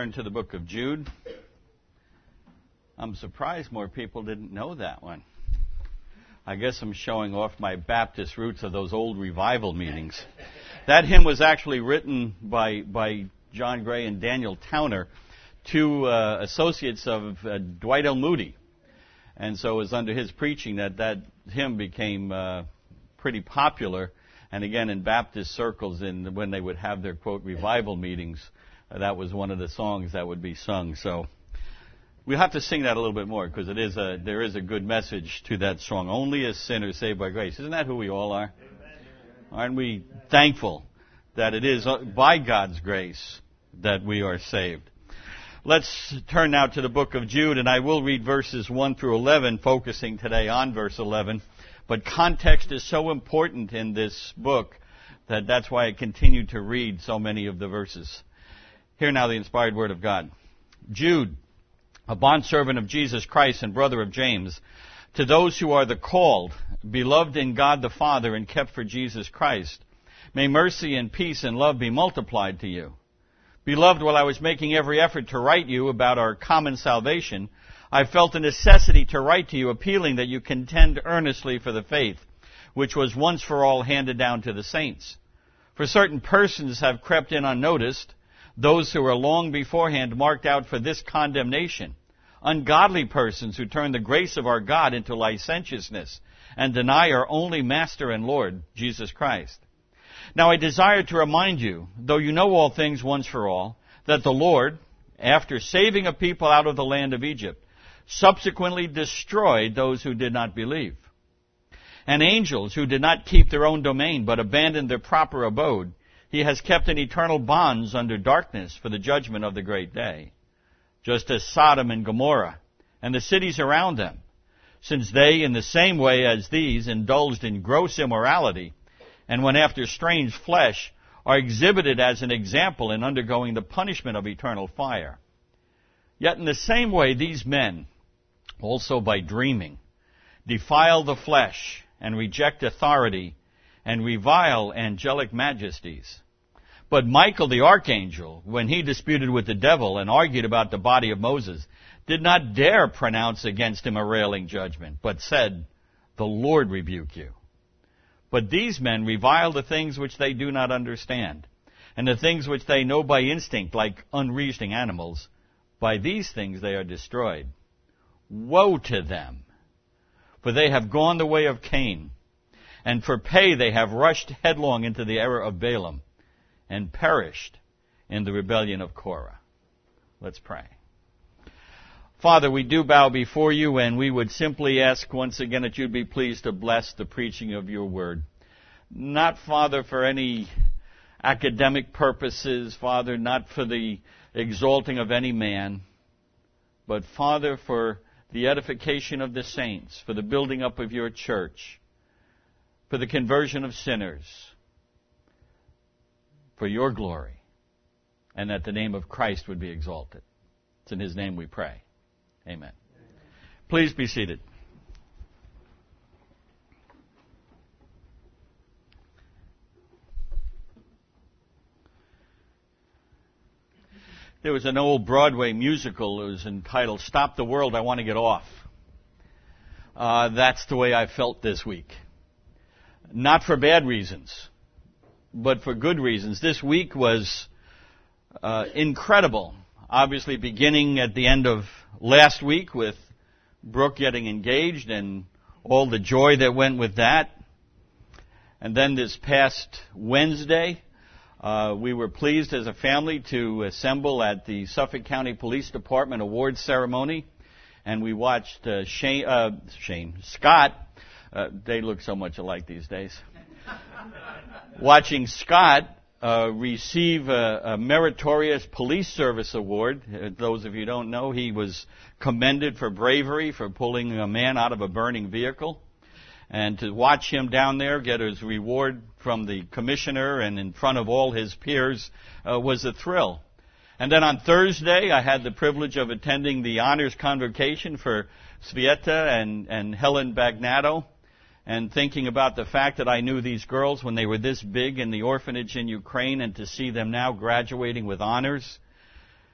turn to the book of Jude. I'm surprised more people didn't know that one. I guess I'm showing off my Baptist roots of those old revival meetings. That hymn was actually written by John Gray and Daniel Towner, two associates of Dwight L. Moody. And so it was under his preaching that hymn became pretty popular. And again, in Baptist circles, when they would have their, quote, revival meetings, that was one of the songs that would be sung. So we'll have to sing that a little bit more, because there is a good message to that song. Only a sinner saved by grace. Isn't that who we all are? Amen. Aren't we thankful that it is by God's grace that we are saved? Let's turn now to the book of Jude, and I will read verses 1 through 11, focusing today on verse 11. But context is so important in this book that's why I continue to read so many of the verses. Hear now the inspired word of God. Jude, a bondservant of Jesus Christ and brother of James, to those who are the called, beloved in God the Father and kept for Jesus Christ, may mercy and peace and love be multiplied to you. Beloved, while I was making every effort to write you about our common salvation, I felt a necessity to write to you, appealing that you contend earnestly for the faith, which was once for all handed down to the saints. For certain persons have crept in unnoticed, those who were long beforehand marked out for this condemnation, ungodly persons who turn the grace of our God into licentiousness and deny our only Master and Lord, Jesus Christ. Now I desire to remind you, though you know all things once for all, that the Lord, after saving a people out of the land of Egypt, subsequently destroyed those who did not believe. And angels who did not keep their own domain but abandoned their proper abode, he has kept in eternal bonds under darkness for the judgment of the great day. Just as Sodom and Gomorrah and the cities around them, since they, in the same way as these, indulged in gross immorality, and went after strange flesh, are exhibited as an example in undergoing the punishment of eternal fire. Yet in the same way these men, also by dreaming, defile the flesh and reject authority and revile angelic majesties. But Michael the archangel, when he disputed with the devil and argued about the body of Moses, did not dare pronounce against him a railing judgment, but said, "The Lord rebuke you." But these men revile the things which they do not understand, and the things which they know by instinct, like unreasoning animals. By these things they are destroyed. Woe to them! For they have gone the way of Cain, and for pay they have rushed headlong into the error of Balaam, and perished in the rebellion of Korah. Let's pray. Father, we do bow before you, and we would simply ask once again that you'd be pleased to bless the preaching of your word. Not, Father, for any academic purposes, Father, not for the exalting of any man, but, Father, for the edification of the saints, for the building up of your church, for the conversion of sinners, for your glory, and that the name of Christ would be exalted. It's in his name we pray. Amen. Please be seated. There was an old Broadway musical that was entitled "Stop the World, I Want to Get Off." That's the way I felt this week. Not for bad reasons, but for good reasons. This week was incredible. Obviously beginning at the end of last week with Brooke getting engaged and all the joy that went with that. And then this past Wednesday, we were pleased as a family to assemble at the Suffolk County Police Department awards ceremony. And we watched Scott. They look so much alike these days. Watching Scott receive a meritorious police service award. Those of you who don't know, he was commended for bravery for pulling a man out of a burning vehicle. And to watch him down there get his reward from the commissioner and in front of all his peers was a thrill. And then on Thursday, I had the privilege of attending the honors convocation for Svieta and Helen Bagnato, and thinking about the fact that I knew these girls when they were this big in the orphanage in Ukraine, and to see them now graduating with honors.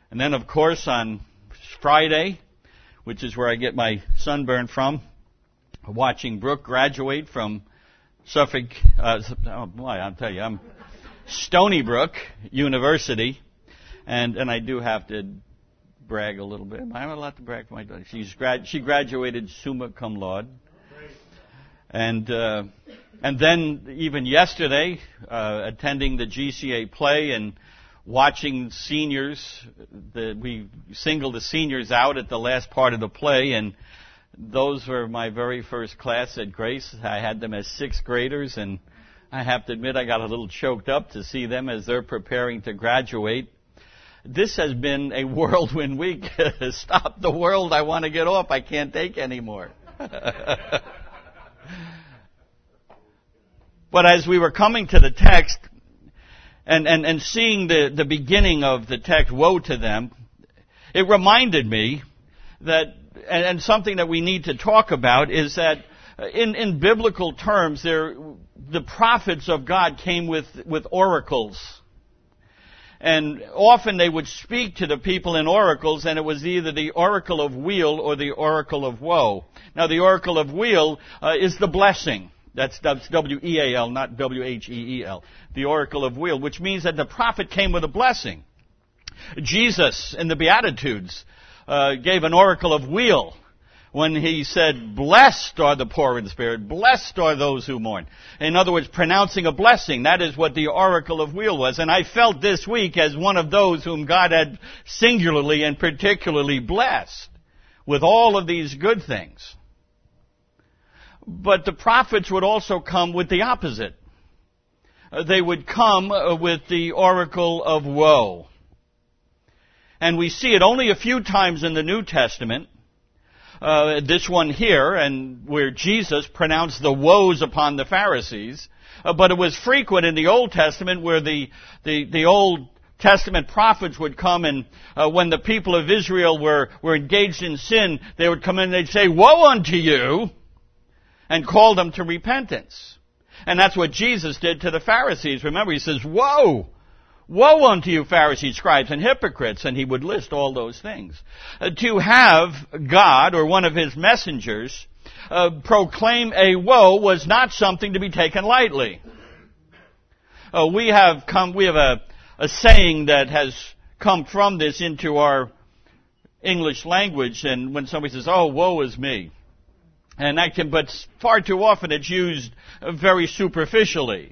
And then, of course, on Friday, which is where I get my sunburn from, watching Brooke graduate from Suffolk, I'll tell you, I'm Stony Brook University, and I do have to brag a little bit. Am I allowed to brag for my daughter? She graduated summa cum laude. And then even yesterday, attending the GCA play and watching seniors, we singled the seniors out at the last part of the play, and those were my very first class at Grace. I had them as sixth graders, and I have to admit I got a little choked up to see them as they're preparing to graduate. This has been a whirlwind week. Stop the world. I want to get off. I can't take anymore. But as we were coming to the text and seeing the beginning of the text, woe to them, it reminded me that, and something that we need to talk about is that in biblical terms, the prophets of God came with oracles. And often they would speak to the people in oracles, and it was either the oracle of weal or the oracle of woe. Now, the oracle of weal is the blessing. That's W-E-A-L, not W-H-E-E-L. The oracle of weal, which means that the prophet came with a blessing. Jesus, in the Beatitudes, gave an oracle of weal when he said, "Blessed are the poor in spirit, blessed are those who mourn." In other words, pronouncing a blessing. That is what the oracle of weal was. And I felt this week as one of those whom God had singularly and particularly blessed with all of these good things. But the prophets would also come with the opposite. They would come with the oracle of woe. And we see it only a few times in the New Testament. This one here, and where Jesus pronounced the woes upon the Pharisees. But it was frequent in the Old Testament where the Old Testament prophets would come, and when the people of Israel were engaged in sin, they would come in and they'd say, "Woe unto you," and call them to repentance. And that's what Jesus did to the Pharisees. Remember, he says, "Woe! Woe unto you, Pharisees, scribes, and hypocrites," and he would list all those things. To have God, or one of his messengers, proclaim a woe was not something to be taken lightly. We have a saying that has come from this into our English language, and when somebody says, "Oh, woe is me," but far too often it's used very superficially.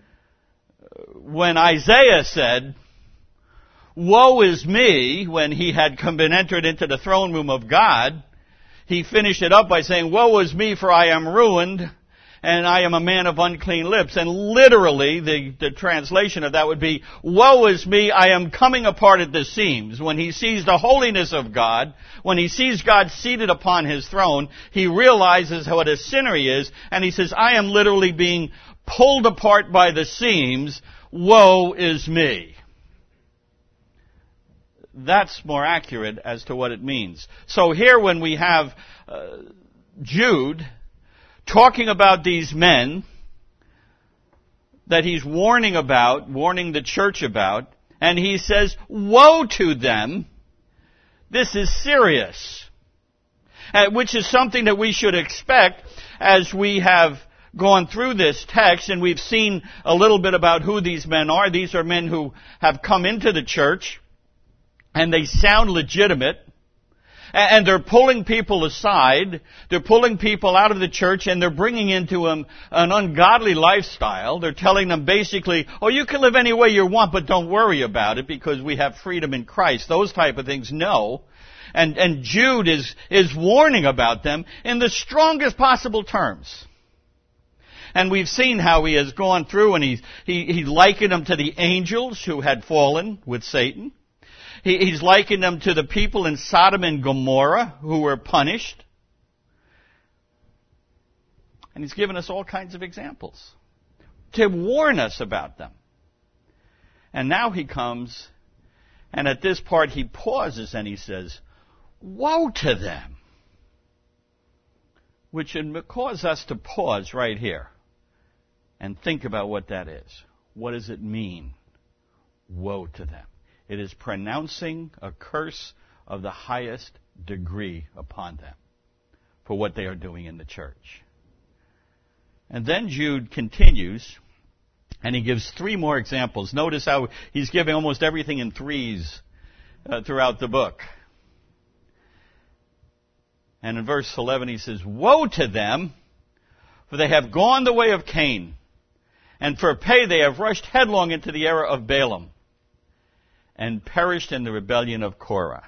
When Isaiah said, "Woe is me," when he had been entered into the throne room of God, he finished it up by saying, "Woe is me, for I am ruined, and I am a man of unclean lips." And literally, the translation of that would be, "Woe is me, I am coming apart at the seams." When he sees the holiness of God, when he sees God seated upon his throne, he realizes what a sinner he is, and he says, "I am literally being pulled apart by the seams. Woe is me." That's more accurate as to what it means. So here when we have Jude talking about these men that he's warning the church about, and he says, "Woe to them," this is serious. Which is something that we should expect as we have gone through this text, and we've seen a little bit about who these men are. These are men who have come into the church, and they sound legitimate, and they're pulling people aside. They're pulling people out of the church, and they're bringing into them an ungodly lifestyle. They're telling them basically, "Oh, you can live any way you want, but don't worry about it because we have freedom in Christ." Those type of things, no. And Jude is warning about them in the strongest possible terms. And we've seen how he has gone through, and he likened them to the angels who had fallen with Satan. He's likened them to the people in Sodom and Gomorrah who were punished. And he's given us all kinds of examples to warn us about them. And now he comes, and at this part he pauses and he says, "Woe to them." Which should cause us to pause right here and think about what that is. What does it mean? Woe to them. It is pronouncing a curse of the highest degree upon them for what they are doing in the church. And then Jude continues, and he gives three more examples. Notice how he's giving almost everything in threes throughout the book. And in verse 11 he says, "Woe to them, for they have gone the way of Cain, and for pay they have rushed headlong into the error of Balaam, and perished in the rebellion of Korah."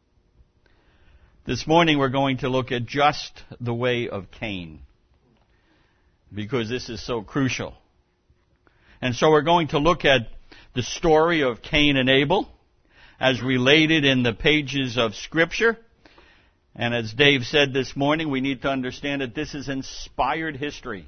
This morning we're going to look at just the way of Cain, because this is so crucial. And so we're going to look at the story of Cain and Abel as related in the pages of Scripture. And as Dave said this morning, we need to understand that this is inspired history.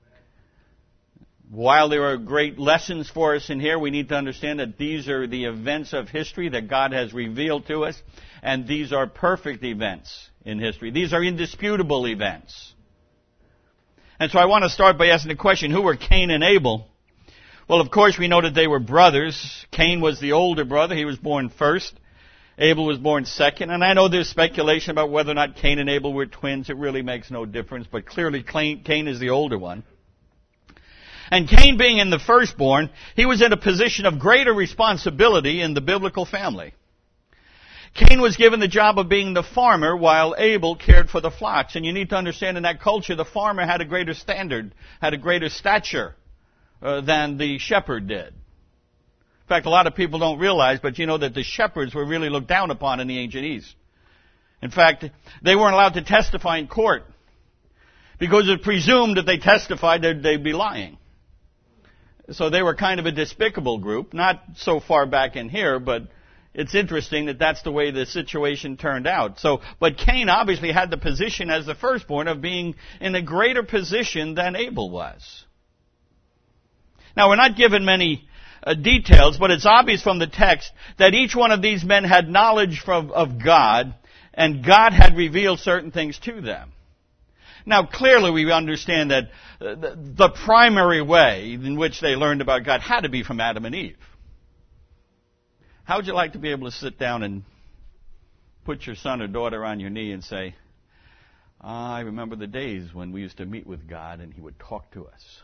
While there are great lessons for us in here, we need to understand that these are the events of history that God has revealed to us, and these are perfect events in history. These are indisputable events. And so I want to start by asking the question, who were Cain and Abel? Well, of course, we know that they were brothers. Cain was the older brother. He was born first. Abel was born second. And I know there's speculation about whether or not Cain and Abel were twins. It really makes no difference. But clearly, Cain is the older one. And Cain being in the firstborn, he was in a position of greater responsibility in the biblical family. Cain was given the job of being the farmer while Abel cared for the flocks. And you need to understand in that culture, the farmer had a greater standard, had a greater stature than the shepherd did. In fact, a lot of people don't realize, but you know that the shepherds were really looked down upon in the ancient East. In fact, they weren't allowed to testify in court because it presumed that they testified that they'd be lying. So they were kind of a despicable group, not so far back in here, but it's interesting that that's the way the situation turned out. But Cain obviously had the position as the firstborn of being in a greater position than Abel was. Now, we're not given many details, but it's obvious from the text that each one of these men had knowledge of God, and God had revealed certain things to them. Now, clearly we understand that the primary way in which they learned about God had to be from Adam and Eve. How would you like to be able to sit down and put your son or daughter on your knee and say, "I remember the days when we used to meet with God and He would talk to us"?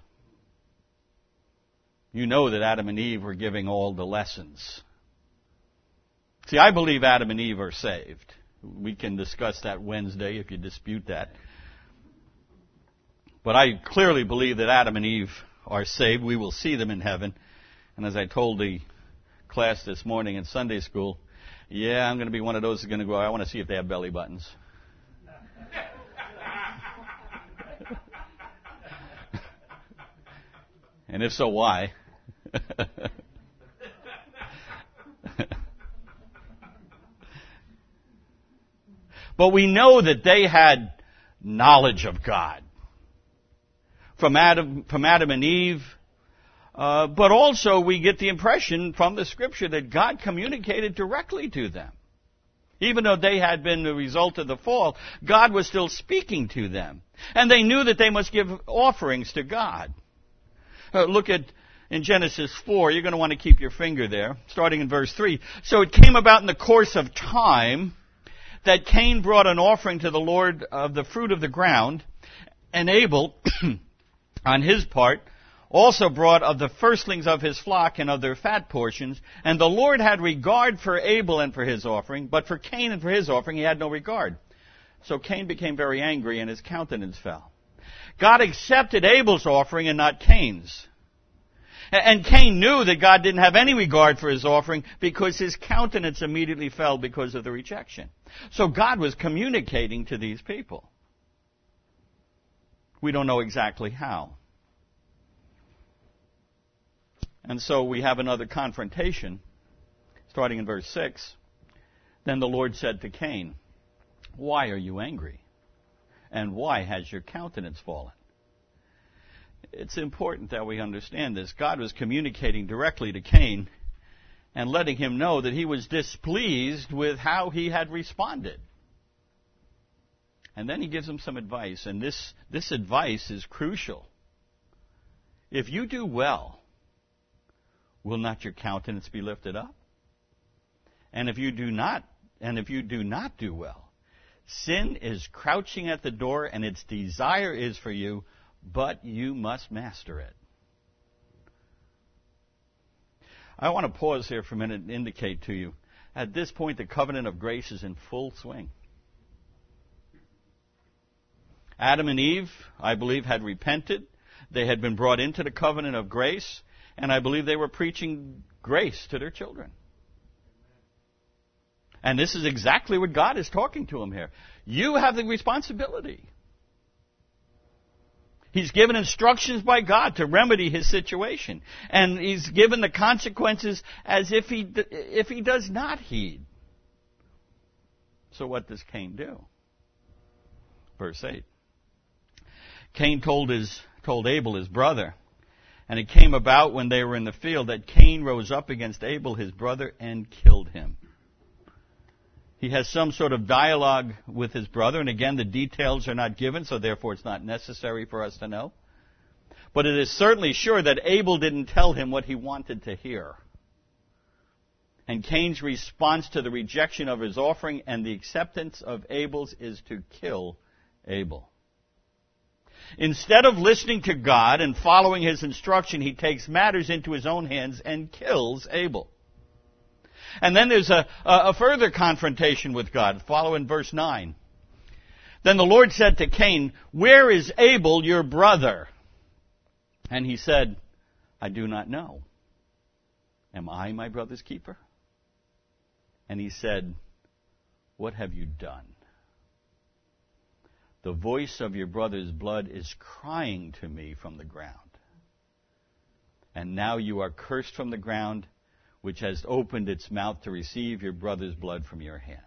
You know that Adam and Eve were giving all the lessons. See, I believe Adam and Eve are saved. We can discuss that Wednesday if you dispute that. But I clearly believe that Adam and Eve are saved. We will see them in heaven. And as I told the class this morning in Sunday school, I'm going to be one of those who's going to go, I want to see if they have belly buttons. And if so, why? But we know that they had knowledge of God from Adam and Eve. But also we get the impression from the Scripture that God communicated directly to them. Even though they had been the result of the fall, God was still speaking to them. And they knew that they must give offerings to God. Look at in Genesis 4, you're going to want to keep your finger there, starting in verse 3. "So it came about in the course of time that Cain brought an offering to the Lord of the fruit of the ground, and Abel, on his part, also brought of the firstlings of his flock and of their fat portions. And the Lord had regard for Abel and for his offering, but for Cain and for his offering he had no regard. So Cain became very angry, and his countenance fell." God accepted Abel's offering and not Cain's. And Cain knew that God didn't have any regard for his offering because his countenance immediately fell because of the rejection. So God was communicating to these people. We don't know exactly how. And so we have another confrontation, starting in verse 6. "Then the Lord said to Cain, 'Why are you angry? And why has your countenance fallen?'" It's important that we understand this. God was communicating directly to Cain and letting him know that he was displeased with how he had responded. And then he gives him some advice, and this advice is crucial. If you do well, will not your countenance be lifted up? And if you do not do well, sin is crouching at the door, and its desire is for you, but you must master it. I want to pause here for a minute and indicate to you, at this point, the covenant of grace is in full swing. Adam and Eve, I believe, had repented. They had been brought into the covenant of grace, and I believe they were preaching grace to their children. And this is exactly what God is talking to them here. You have the responsibility. He's given instructions by God to remedy his situation. And he's given the consequences as if he does not heed. So what does Cain do? Verse 8. Cain told Abel, his brother, and it came about when they were in the field that Cain rose up against Abel, his brother, and killed him. He has some sort of dialogue with his brother, and again, the details are not given, so therefore it's not necessary for us to know. But it is certainly sure that Abel didn't tell him what he wanted to hear. And Cain's response to the rejection of his offering and the acceptance of Abel's is to kill Abel. Instead of listening to God and following his instruction, he takes matters into his own hands and kills Abel. And then there's a further confrontation with God. Follow in verse 9. Then the Lord said to Cain, "Where is Abel, your brother?" And he said, "I do not know. Am I my brother's keeper?" And he said, "What have you done? The voice of your brother's blood is crying to me from the ground. And now you are cursed from the ground, which has opened its mouth to receive your brother's blood from your hand."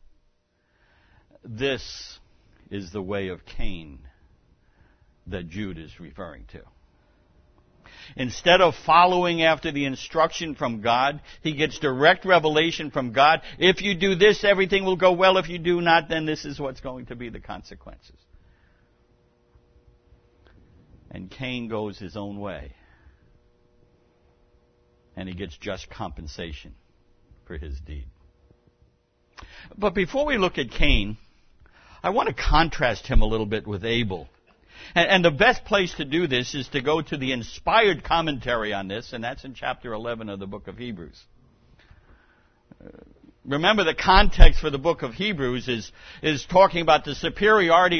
This is the way of Cain that Jude is referring to. Instead of following after the instruction from God, he gets direct revelation from God. If you do this, everything will go well. If you do not, then this is what's going to be the consequences. And Cain goes his own way. And he gets just compensation for his deed. But before we look at Cain, I want to contrast him a little bit with Abel. And the best place to do this is to go to the inspired commentary on this, and that's in chapter 11 of the book of Hebrews. Remember, the context for the book of Hebrews is talking about the superiority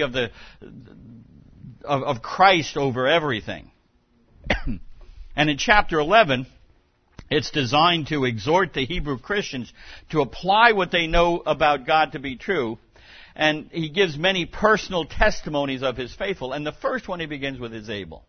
of Christ over everything. And in chapter 11, it's designed to exhort the Hebrew Christians to apply what they know about God to be true. And he gives many personal testimonies of his faithful. And the first one he begins with is Abel.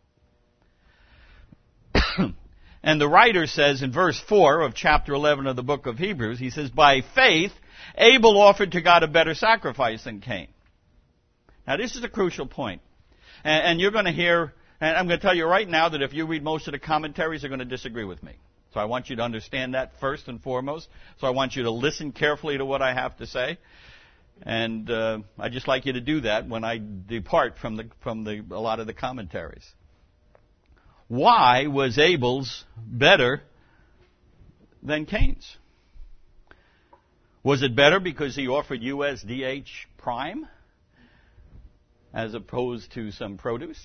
And the writer says in verse 4 of chapter 11 of the book of Hebrews, he says, "By faith, Abel offered to God a better sacrifice than Cain." Now this is a crucial point. And you're going to hear, and I'm going to tell you right now that if you read most of the commentaries, they're going to disagree with me. So I want you to understand that first and foremost. So I want you to listen carefully to what I have to say. And I'd just like you to do that when I depart from a lot of the commentaries. Why was Abel's better than Cain's? Was it better because he offered USDH prime as opposed to some produce?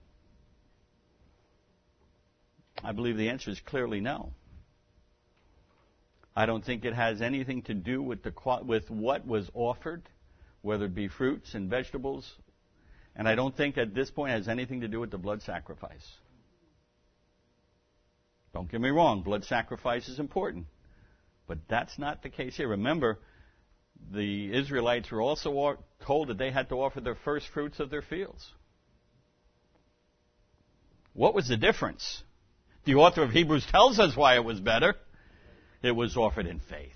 I believe the answer is clearly no. I don't think it has anything to do with what was offered, whether it be fruits and vegetables. And I don't think at this point it has anything to do with the blood sacrifice. Don't get me wrong, blood sacrifice is important. But that's not the case here. Remember, the Israelites were also told that they had to offer their first fruits of their fields. What was the difference? The author of Hebrews tells us why it was better. It was offered in faith.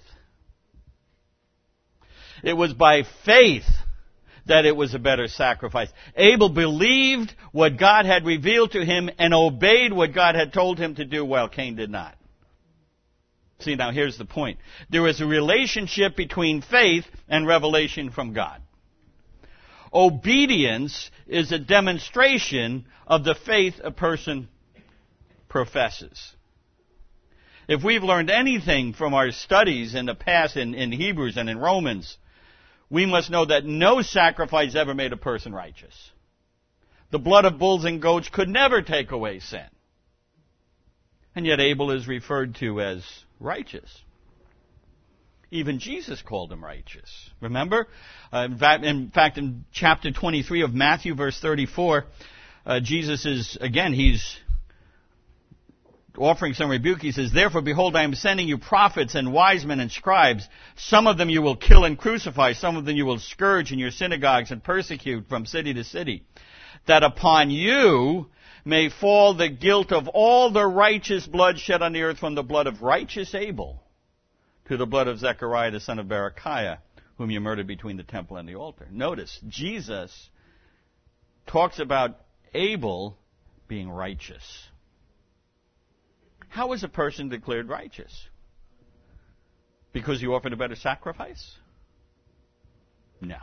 It was by faith that it was a better sacrifice. Abel believed what God had revealed to him and obeyed what God had told him to do, while Cain did not. See, now here's the point. There is a relationship between faith and revelation from God. Obedience is a demonstration of the faith a person professes. If we've learned anything from our studies in the past in Hebrews and in Romans, we must know that no sacrifice ever made a person righteous. The blood of bulls and goats could never take away sin. And yet Abel is referred to as righteous. Even Jesus called him righteous. Remember? In fact, in chapter 23 of Matthew, verse 34, Jesus is, again, he's offering some rebuke. He says, "Therefore, behold, I am sending you prophets and wise men and scribes. Some of them you will kill and crucify. Some of them you will scourge in your synagogues and persecute from city to city. That upon you may fall the guilt of all the righteous blood shed on the earth, from the blood of righteous Abel to the blood of Zechariah the son of Berechiah, whom you murdered between the temple and the altar." Notice, Jesus talks about Abel being righteous. How is a person declared righteous? Because he offered a better sacrifice? No.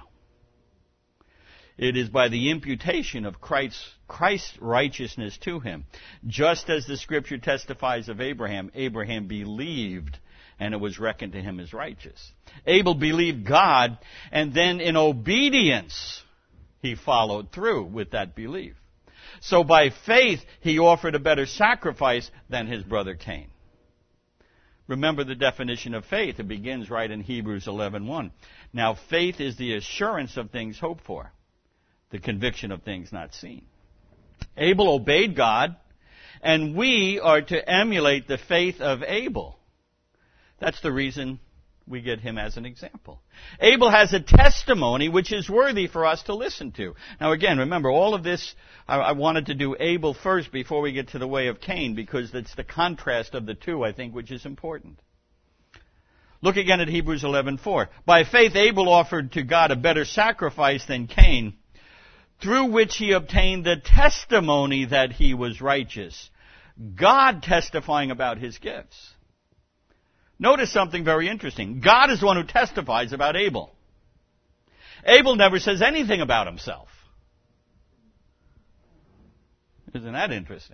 It is by the imputation of Christ's righteousness to him. Just as the Scripture testifies of Abraham, Abraham believed, and it was reckoned to him as righteous. Abel believed God, and then in obedience, he followed through with that belief. So by faith, he offered a better sacrifice than his brother Cain. Remember the definition of faith. It begins right in Hebrews 11:1. Now faith is the assurance of things hoped for, the conviction of things not seen. Abel obeyed God, and we are to emulate the faith of Abel. That's the reason we get him as an example. Abel has a testimony which is worthy for us to listen to. Now again, remember, all of this, I wanted to do Abel first before we get to the way of Cain, because it's the contrast of the two, I think, which is important. Look again at Hebrews 11:4. By faith Abel offered to God a better sacrifice than Cain, through which he obtained the testimony that he was righteous, God testifying about his gifts. Notice something very interesting. God is the one who testifies about Abel. Abel never says anything about himself. Isn't that interesting?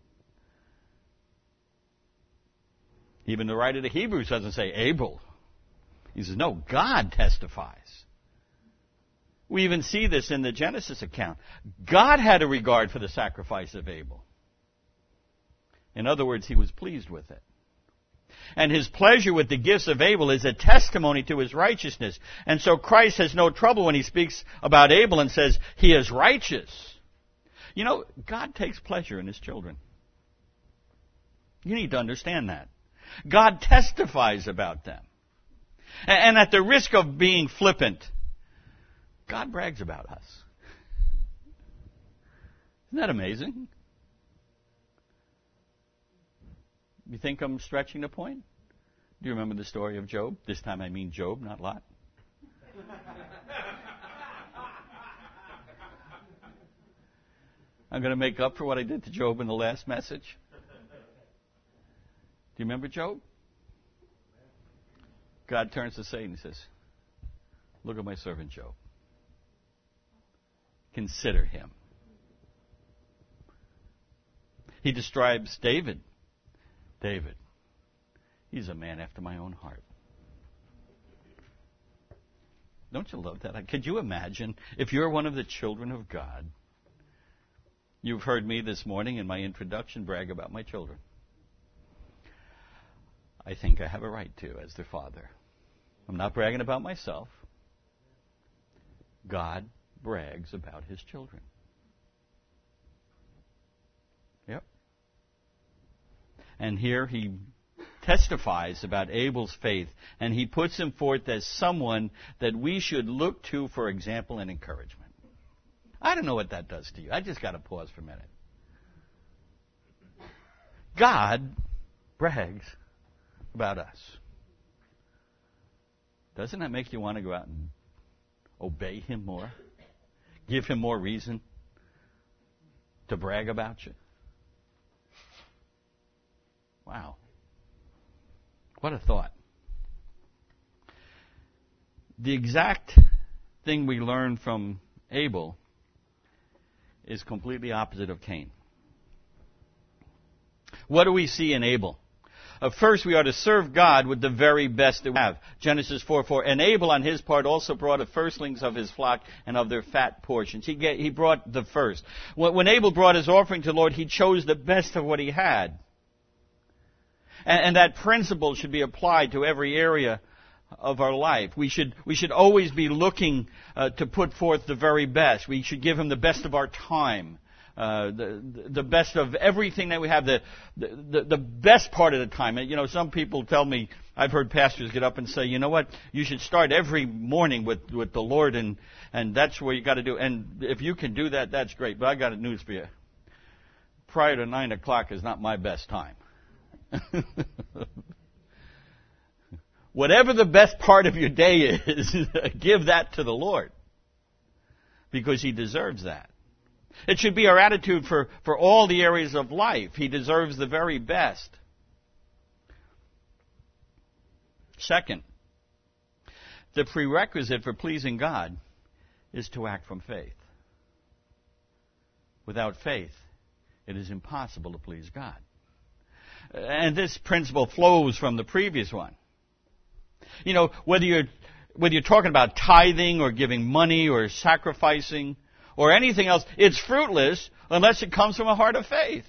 Even the writer of the Hebrews doesn't say Abel. He says, no, God testifies. We even see this in the Genesis account. God had a regard for the sacrifice of Abel. In other words, he was pleased with it. And his pleasure with the gifts of Abel is a testimony to his righteousness. And so Christ has no trouble when he speaks about Abel and says he is righteous. You know, God takes pleasure in his children. You need to understand that. God testifies about them. And at the risk of being flippant, God brags about us. Isn't that amazing? You think I'm stretching the point? Do you remember the story of Job? This time I mean Job, not Lot. I'm going to make up for what I did to Job in the last message. Do you remember Job? God turns to Satan and says, look at my servant Job. Consider him. He describes David. David, he's a man after my own heart. Don't you love that? Could you imagine if you're one of the children of God? You've heard me this morning in my introduction brag about my children. I think I have a right to as their father. I'm not bragging about myself. God brags about his children. Yep. And here he testifies about Abel's faith, and he puts him forth as someone that we should look to for example and encouragement. I don't know what that does to you. I just got to pause for a minute. God brags about us. Doesn't that make you want to go out and obey him more? Give him more reason to brag about you? Wow. What a thought. The exact thing we learn from Abel is completely opposite of Cain. What do we see in Abel? First, we are to serve God with the very best that we have. Genesis 4:4. And Abel, on his part, also brought of firstlings of his flock and of their fat portions. He brought the first. When Abel brought his offering to the Lord, he chose the best of what he had. And that principle should be applied to every area of our life. We should always be looking to put forth the very best. We should give Him the best of our time. The best of everything that we have, the best part of the time. You know, some people tell me, I've heard pastors get up and say, you know what, you should start every morning with the Lord, and that's where you got to do. And if you can do that, that's great. But I got a news for you. Prior to 9 o'clock is not my best time. Whatever the best part of your day is, give that to the Lord, because He deserves that. It should be our attitude for all the areas of life. He deserves the very best. Second, the prerequisite for pleasing God is to act from faith. Without faith, it is impossible to please God. And this principle flows from the previous one. You know, whether you're talking about tithing or giving money or sacrificing or anything else, it's fruitless unless it comes from a heart of faith.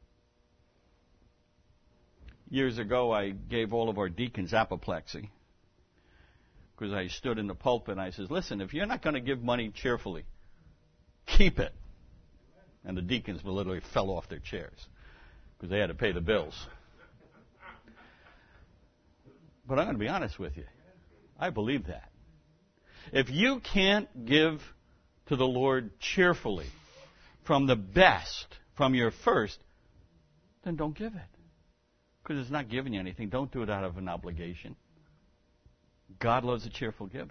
Years ago, I gave all of our deacons apoplexy because I stood in the pulpit and I says, listen, if you're not going to give money cheerfully, keep it. And the deacons literally fell off their chairs because they had to pay the bills. But I'm going to be honest with you. I believe that. If you can't give to the Lord cheerfully, from the best, from your first, then don't give it. Because it's not giving you anything. Don't do it out of an obligation. God loves a cheerful giver.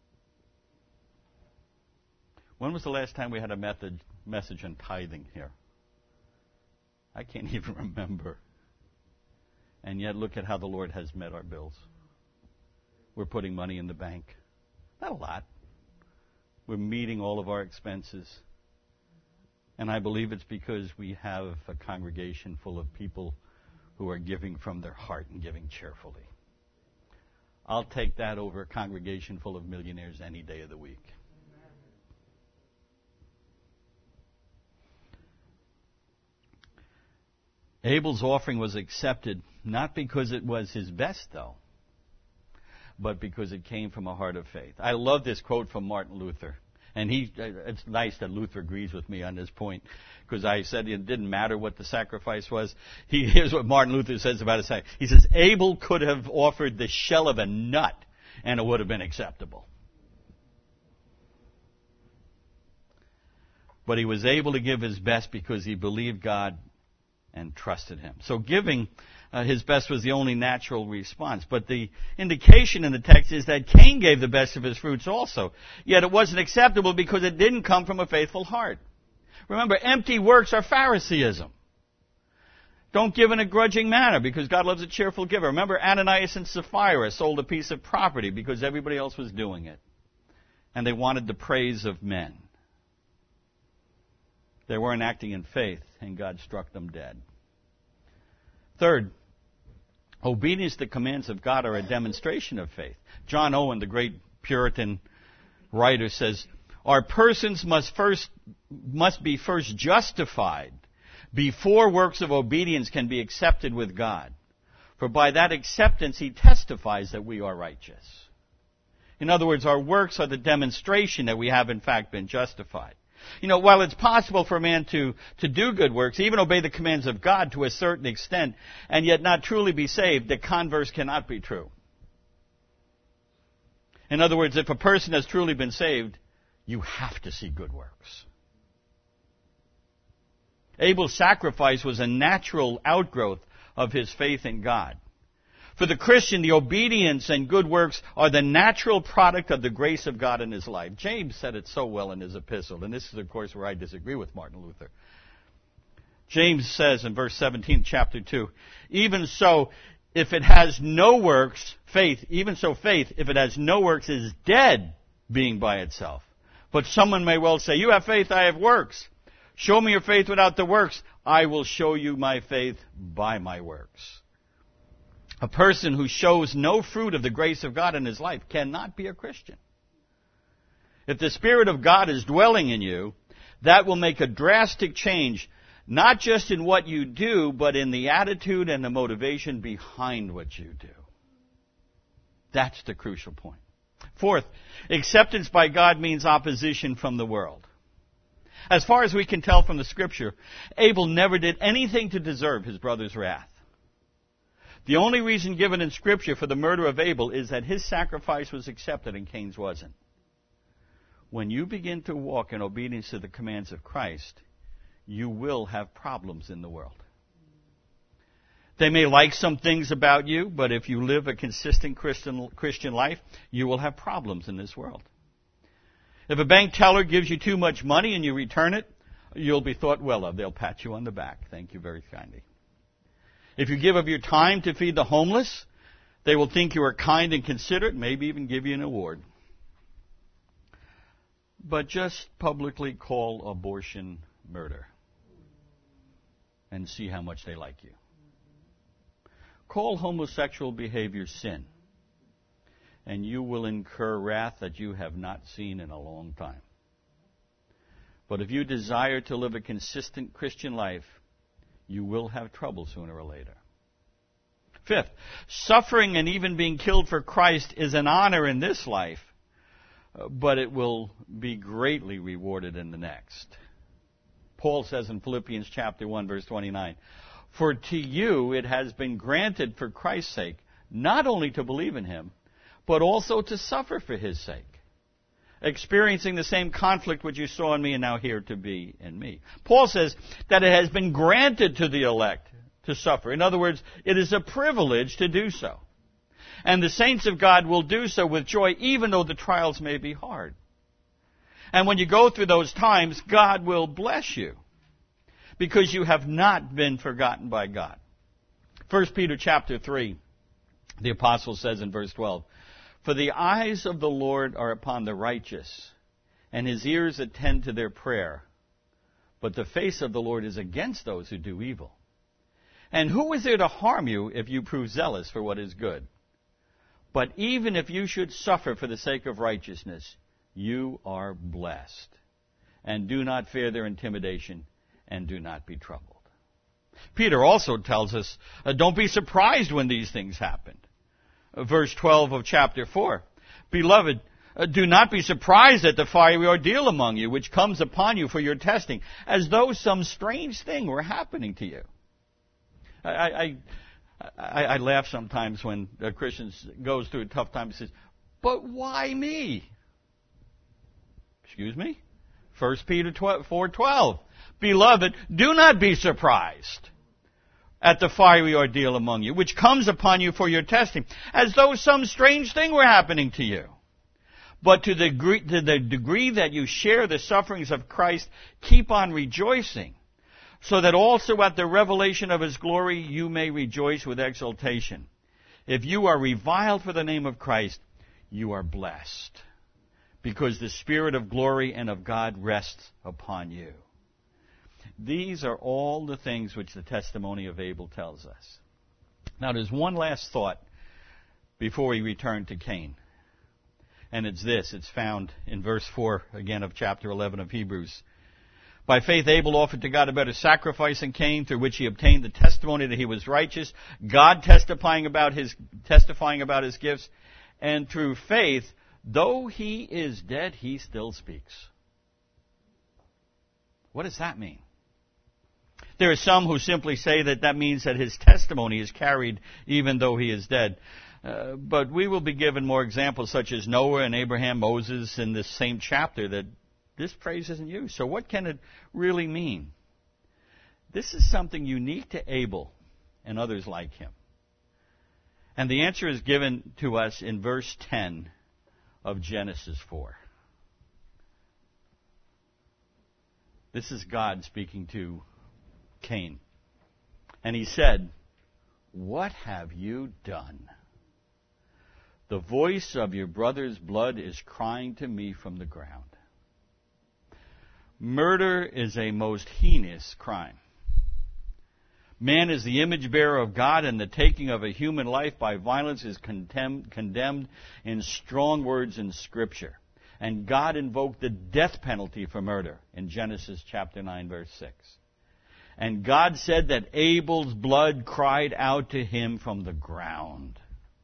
When was the last time we had a message on tithing here? I can't even remember. And yet look at how the Lord has met our bills. We're putting money in the bank. Not a lot. We're meeting all of our expenses. And I believe it's because we have a congregation full of people who are giving from their heart and giving cheerfully. I'll take that over a congregation full of millionaires any day of the week. Abel's offering was accepted not because it was his best, though, but because it came from a heart of faith. I love this quote from Martin Luther. And it's nice that Luther agrees with me on this point, because I said it didn't matter what the sacrifice was. Here's what Martin Luther says about it. He says, Abel could have offered the shell of a nut, and it would have been acceptable. But he was able to give his best because he believed God and trusted Him. So giving his best was the only natural response. But the indication in the text is that Cain gave the best of his fruits also. Yet it wasn't acceptable because it didn't come from a faithful heart. Remember, empty works are Phariseeism. Don't give in a grudging manner because God loves a cheerful giver. Remember, Ananias and Sapphira sold a piece of property because everybody else was doing it. And they wanted the praise of men. They weren't acting in faith, and God struck them dead. Third, obedience to the commands of God are a demonstration of faith. John Owen, the great Puritan writer, says, our persons must be first justified before works of obedience can be accepted with God. For by that acceptance He testifies that we are righteous. In other words, our works are the demonstration that we have in fact been justified. You know, while it's possible for a man to do good works, even obey the commands of God to a certain extent, and yet not truly be saved, the converse cannot be true. In other words, if a person has truly been saved, you have to see good works. Abel's sacrifice was a natural outgrowth of his faith in God. For the Christian, the obedience and good works are the natural product of the grace of God in his life. James said it so well in his epistle, and this is, of course, where I disagree with Martin Luther. James says in verse 17, chapter 2, even so, if it has no works, faith, if it has no works, is dead, being by itself. But someone may well say, you have faith, I have works. Show me your faith without the works. I will show you my faith by my works. A person who shows no fruit of the grace of God in his life cannot be a Christian. If the Spirit of God is dwelling in you, that will make a drastic change, not just in what you do, but in the attitude and the motivation behind what you do. That's the crucial point. Fourth, acceptance by God means opposition from the world. As far as we can tell from the Scripture, Abel never did anything to deserve his brother's wrath. The only reason given in Scripture for the murder of Abel is that his sacrifice was accepted and Cain's wasn't. When you begin to walk in obedience to the commands of Christ, you will have problems in the world. They may like some things about you, but if you live a consistent Christian life, you will have problems in this world. If a bank teller gives you too much money and you return it, you'll be thought well of. They'll pat you on the back. Thank you very kindly. If you give of your time to feed the homeless, they will think you are kind and considerate, maybe even give you an award. But just publicly call abortion murder and see how much they like you. Call homosexual behavior sin, and you will incur wrath that you have not seen in a long time. But if you desire to live a consistent Christian life, you will have trouble sooner or later. Fifth, suffering and even being killed for Christ is an honor in this life, but it will be greatly rewarded in the next. Paul says in Philippians chapter 1, verse 29, "For to you it has been granted for Christ's sake, not only to believe in him, but also to suffer for his sake, experiencing the same conflict which you saw in me and now hear to be in me." Paul says that it has been granted to the elect to suffer. In other words, it is a privilege to do so. And the saints of God will do so with joy, even though the trials may be hard. And when you go through those times, God will bless you, because you have not been forgotten by God. 1 Peter chapter 3, the apostle says in verse 12, "For the eyes of the Lord are upon the righteous, and his ears attend to their prayer. But the face of the Lord is against those who do evil. And who is there to harm you if you prove zealous for what is good? But even if you should suffer for the sake of righteousness, you are blessed. And do not fear their intimidation, and do not be troubled." Peter also tells us, don't be surprised when these things happen. Verse 12 of chapter 4, "Beloved, do not be surprised at the fiery ordeal among you, which comes upon you for your testing, as though some strange thing were happening to you." I laugh sometimes when a Christian goes through a tough time and says, "But why me?" Excuse me? 1 Peter 4:12. "Beloved, do not be surprised at the fiery ordeal among you, which comes upon you for your testing, as though some strange thing were happening to you. But to the degree that you share the sufferings of Christ, keep on rejoicing, so that also at the revelation of his glory you may rejoice with exultation. If you are reviled for the name of Christ, you are blessed, because the Spirit of glory and of God rests upon you." These are all the things which the testimony of Abel tells us. Now there's one last thought before we return to Cain. And it's this. It's found in verse 4 again of chapter 11 of Hebrews. "By faith Abel offered to God a better sacrifice than Cain, through which he obtained the testimony that he was righteous, God testifying about his gifts. And through faith, though he is dead, he still speaks." What does that mean? There are some who simply say that means that his testimony is carried even though he is dead. But we will be given more examples such as Noah and Abraham, Moses in this same chapter that this phrase isn't used. So what can it really mean? This is something unique to Abel and others like him. And the answer is given to us in verse 10 of Genesis 4. This is God speaking to Cain. And he said, "What have you done? The voice of your brother's blood is crying to me from the ground." Murder is a most heinous crime. Man is the image bearer of God, and the taking of a human life by violence is condemned in strong words in Scripture. And God invoked the death penalty for murder in Genesis chapter 9, verse 6. And God said that Abel's blood cried out to him from the ground.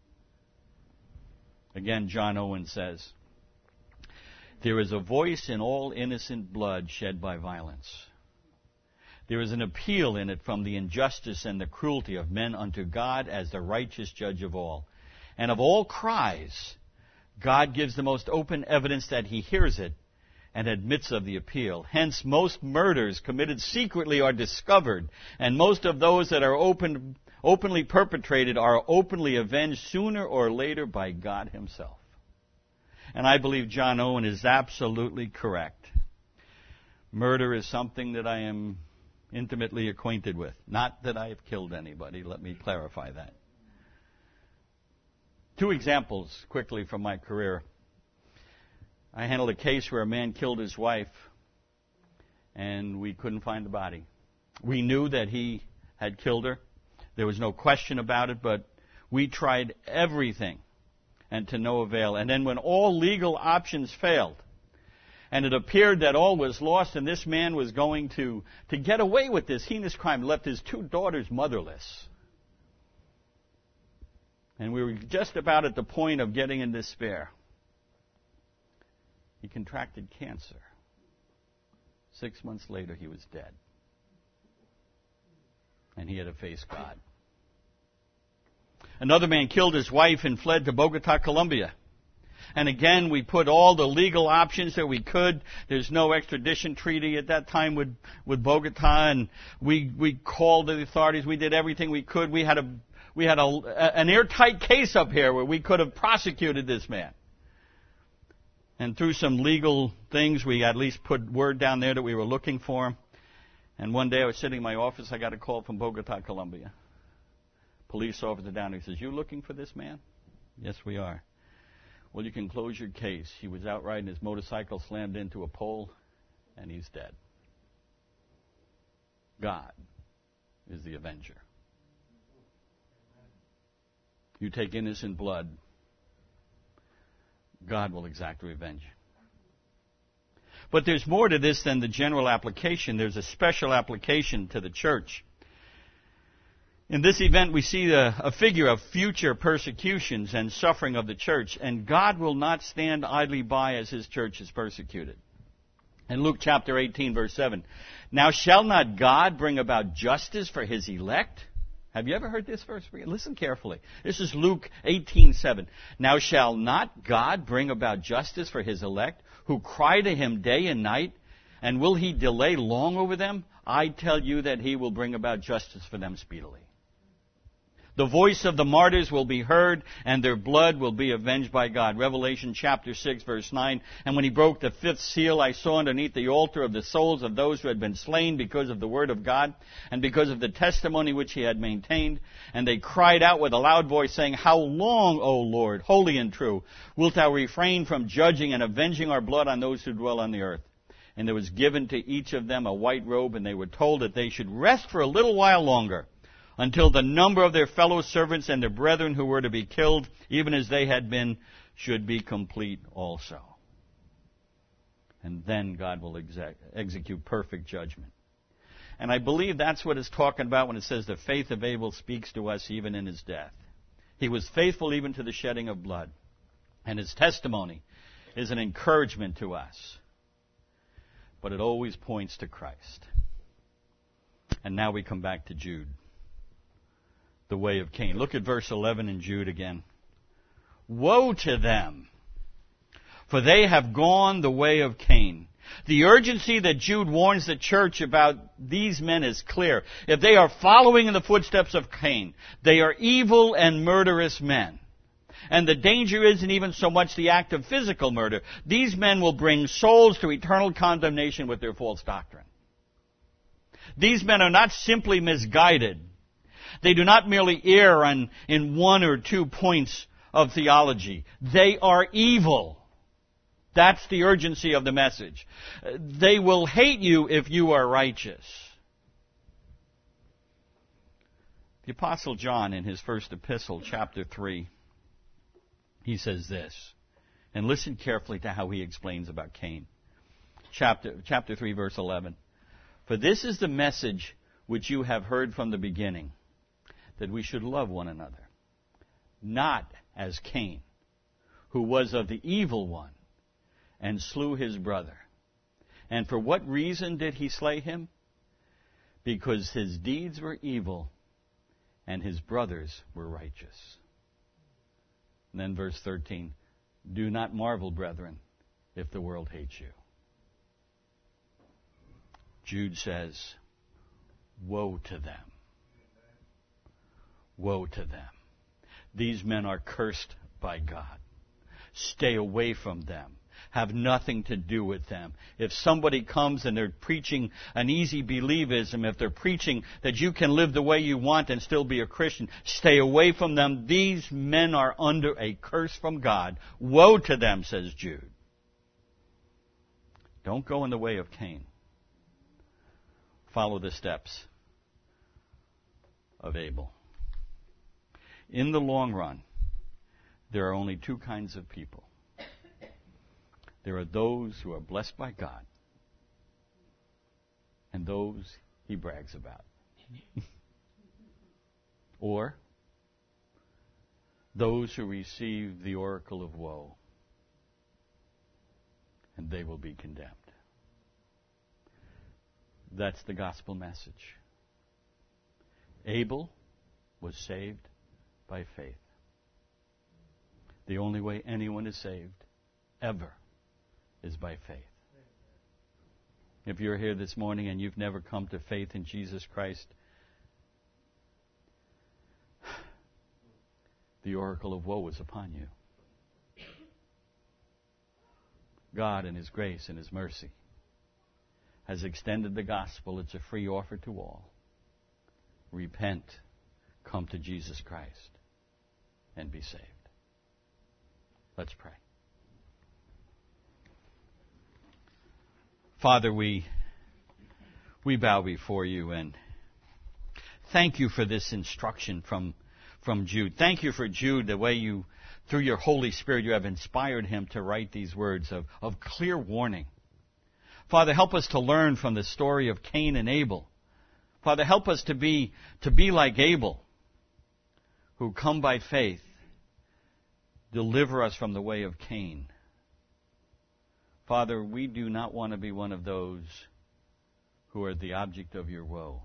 Again, John Owen says, there is a voice in all innocent blood shed by violence. There is an appeal in it from the injustice and the cruelty of men unto God as the righteous judge of all. And of all cries, God gives the most open evidence that he hears it and admits of the appeal. Hence, most murders committed secretly are discovered, and most of those that are openly perpetrated are openly avenged sooner or later by God himself. And I believe John Owen is absolutely correct. Murder is something that I am intimately acquainted with. Not that I have killed anybody, let me clarify that. 2 examples quickly from my career. I handled a case where a man killed his wife, and we couldn't find the body. We knew that he had killed her. There was no question about it, but we tried everything, and to no avail. And then when all legal options failed, and it appeared that all was lost, and this man was going to get away with this heinous crime, left his 2 daughters motherless. And we were just about at the point of getting in despair. He contracted cancer. 6 months later, he was dead. And he had to face God. Another man killed his wife and fled to Bogota, Colombia. And again, we put all the legal options that we could. There's no extradition treaty at that time with Bogota, and we called the authorities. We did everything we could. We had an airtight case up here where we could have prosecuted this man. And through some legal things, we at least put word down there that we were looking for him. And one day I was sitting in my office. I got a call from Bogota, Colombia. Police officer down there. He says, "You looking for this man?" "Yes, we are." "Well, you can close your case. He was out riding his motorcycle, slammed into a pole, and he's dead." God is the avenger. You take innocent blood, God will exact revenge. But there's more to this than the general application. There's a special application to the church. In this event, we see a figure of future persecutions and suffering of the church, and God will not stand idly by as his church is persecuted. In Luke chapter 18, verse 7, "Now shall not God bring about justice for his elect?" Have you ever heard this verse? Listen carefully. This is Luke 18:7. "Now shall not God bring about justice for his elect, who cry to him day and night? And will he delay long over them? I tell you that he will bring about justice for them speedily." The voice of the martyrs will be heard, and their blood will be avenged by God. Revelation chapter 6, verse 9. "And when he broke the 5th seal, I saw underneath the altar of the souls of those who had been slain because of the word of God, and because of the testimony which he had maintained. And they cried out with a loud voice, saying, How long, O Lord, holy and true, wilt thou refrain from judging and avenging our blood on those who dwell on the earth? And there was given to each of them a white robe, and they were told that they should rest for a little while longer, until the number of their fellow servants and their brethren who were to be killed, even as they had been, should be complete also." And then God will execute perfect judgment. And I believe that's what it's talking about when it says the faith of Abel speaks to us even in his death. He was faithful even to the shedding of blood. And his testimony is an encouragement to us. But it always points to Christ. And now we come back to Jude. The way of Cain. Look at verse 11 in Jude again. "Woe to them, for they have gone the way of Cain." The urgency that Jude warns the church about these men is clear. If they are following in the footsteps of Cain, they are evil and murderous men. And the danger isn't even so much the act of physical murder. These men will bring souls to eternal condemnation with their false doctrine. These men are not simply misguided. They do not merely err in 1 or 2 points of theology. They are evil. That's the urgency of the message. They will hate you if you are righteous. The Apostle John, in his first epistle, chapter 3, he says this, and listen carefully to how he explains about Cain. Chapter 3, verse 11. For this is the message which you have heard from the beginning, that we should love one another, not as Cain, who was of the evil one, and slew his brother. And for what reason did he slay him? Because his deeds were evil, and his brothers were righteous. And then verse 13, do not marvel, brethren, if the world hates you. Jude says, woe to them. Woe to them. These men are cursed by God. Stay away from them. Have nothing to do with them. If somebody comes and they're preaching an easy believism, if they're preaching that you can live the way you want and still be a Christian, stay away from them. These men are under a curse from God. Woe to them, says Jude. Don't go in the way of Cain. Follow the steps of Abel. In the long run, there are only two kinds of people. There are those who are blessed by God and those he brags about. Or those who receive the oracle of woe, and they will be condemned. That's the gospel message. Abel was saved by faith. The only way anyone is saved, ever, is by faith. If you're here this morning and you've never come to faith in Jesus Christ, the oracle of woe is upon you. God, in His grace and His mercy, has extended the gospel. It's a free offer to all. Repent, come to Jesus Christ, and be saved. Let's pray. Father, we bow before you and thank you for this instruction from Jude. Thank you for Jude, the way you, through your Holy Spirit, you have inspired him to write these words of clear warning. Father, help us to learn from the story of Cain and Abel. Father, help us to be like Abel, who come by faith. Deliver us from the way of Cain. Father, we do not want to be one of those who are the object of your woe.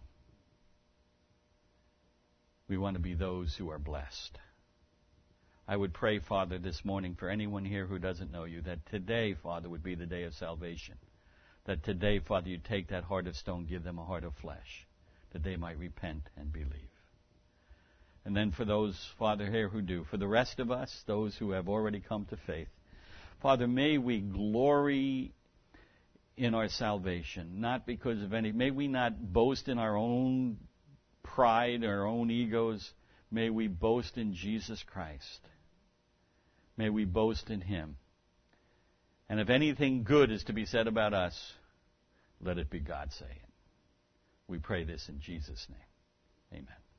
We want to be those who are blessed. I would pray, Father, this morning for anyone here who doesn't know you, that today, Father, would be the day of salvation. That today, Father, you take that heart of stone, give them a heart of flesh, that they might repent and believe. And then for those, Father, here who do, for the rest of us, those who have already come to faith, Father, may we glory in our salvation, not because of may we not boast in our own pride, our own egos. May we boast in Jesus Christ. May we boast in Him. And if anything good is to be said about us, let it be God saying. We pray this in Jesus' name. Amen.